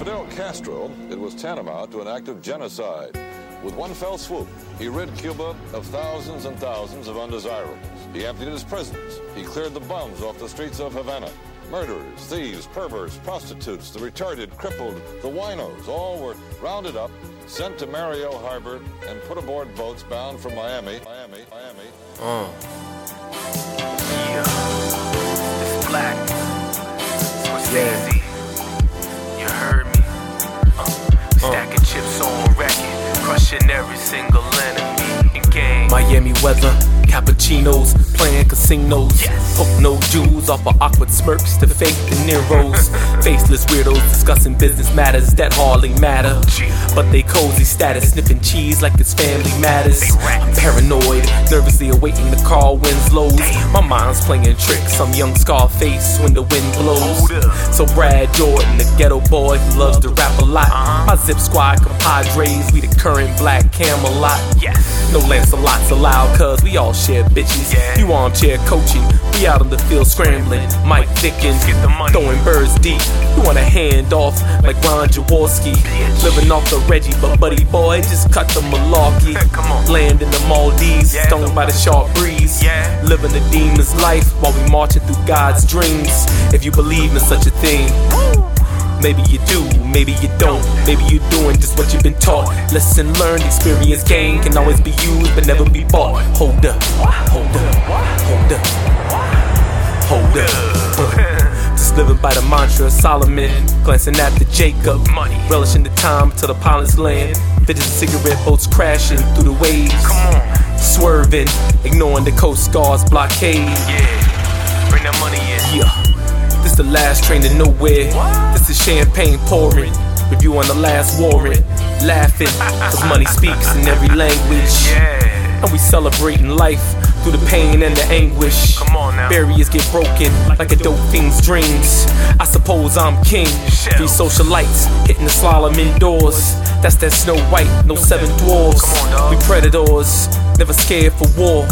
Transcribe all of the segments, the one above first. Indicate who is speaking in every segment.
Speaker 1: Fidel Castro, it was tantamount to an act of genocide. With one fell swoop, he rid Cuba of thousands and thousands of undesirables. He emptied his prisons. He cleared the bums off the streets of Havana. Murderers, thieves, perverts, prostitutes, the retarded, crippled, the winos, all were rounded up, sent to Mariel Harbor, and put aboard boats bound for Miami.
Speaker 2: Yeah. It's black. It's easy. You heard me. Stacking chips on record, crushing every single enemy in game. Miami weather, cappuccinos, playing casinos. Yes. Hook no Jews off of awkward smirks to fake De Niro's. Faceless weirdos discussing business matters that hardly matter. But they cozy status, sniffing cheese like it's family matters. I'm paranoid, nervously awaiting the car winds lows. My mind's playing tricks, I'm young Scarface when the wind blows. So Brad Jordan, the ghetto boy who loves to rap a lot. My Zip Squad compadres, we the current black Camelot. No Lancelot's allowed, cause we all share bitches. You armchair coaching, we out on the field scrambling. Mike Dickens, throwing birds deep. You want a hand off like Ron Jaworski. Living off the Reggie, but buddy boy, just cut the malarkey. Land in the Maldives, stoned by the sharp breeze. Living the demon's life while we marching through God's dreams. If you believe in such a thing, maybe you do, maybe you don't. Maybe you're doing just what you've been taught. Lesson learned, experience gained can always be used but never be bought. Hold up, hold up, hold up, hold up. Just living by the mantra of Solomon, glancing after Jacob, relishing the time till the pilot's land. Fidget cigarette boats crashing through the waves, swerving, ignoring the Coast Guard's blockade. Bring that money in. This the last train to nowhere. This is champagne pouring, review on the last warrant. Laughing, cause money speaks in every language. And we celebrating life through the pain and the anguish. Barriers get broken like a dope fiend's dreams. I suppose I'm king. 3 socialites hitting the slalom indoors. That's that Snow White, no 7 dwarves. We predators, never scared for war.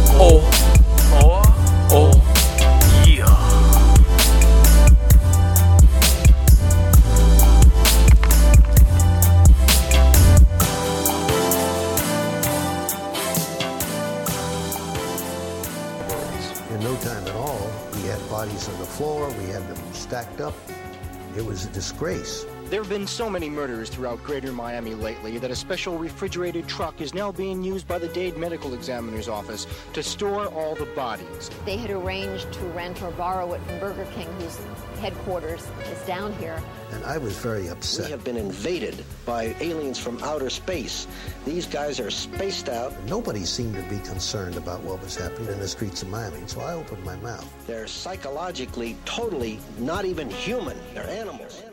Speaker 3: In no time at all, we had bodies on the floor, we had them stacked up. It was a disgrace.
Speaker 4: There have been so many murders throughout greater Miami lately that a special refrigerated truck is now being used by the Dade Medical Examiner's office to store all the bodies.
Speaker 5: They had arranged to rent or borrow it from Burger King, whose headquarters is down here.
Speaker 3: And I was very upset.
Speaker 6: We have been invaded by aliens from outer space. These guys are spaced out.
Speaker 3: Nobody seemed to be concerned about what was happening in the streets of Miami, so I opened my mouth.
Speaker 6: They're psychologically totally not even human. They're animals.